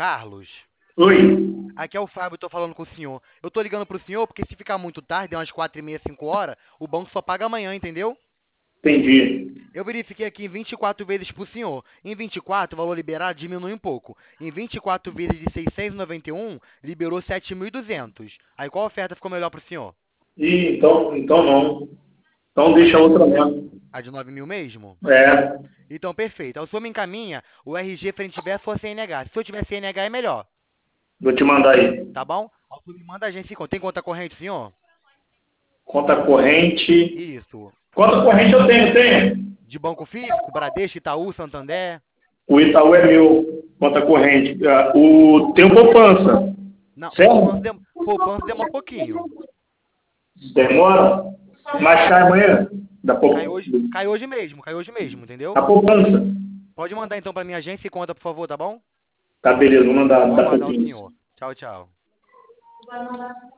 Carlos, Oi, aqui é o Fábio, tô falando com o senhor. Eu tô ligando pro senhor porque se ficar muito tarde, umas 4h30, 5 horas, o banco só paga amanhã, entendeu? entendi. Eu verifiquei aqui em 24 vezes pro senhor. Em 24, o valor liberado diminui um pouco. Em 24 vezes de 691, liberou 7.200. Aí qual oferta ficou melhor pro senhor? Então não. Então A deixa de, outra mesmo. a de 9.000 mesmo? É, Então, perfeito. Aí o senhor me encaminha o RG frente verso ou CNH. Se o senhor tiver CNH é melhor, vou te mandar aí. tá bom? Aí o senhor me manda a agência em conta. Tem conta corrente, senhor? Conta corrente. Isso. Conta corrente eu tenho. De banco físico, Bradesco, Itaú, Santander. O Itaú é meu. Conta corrente. Tem o poupança. Não, Certo? poupança demora um pouquinho. Demora. Mas cai amanhã. Da Cai hoje mesmo, entendeu? a poupança. Pode mandar então pra minha agência e conta, por favor, tá bom? Tá, beleza. Vou mandar Vou da aguardar o pouquinho. senhor. Tchau, tchau.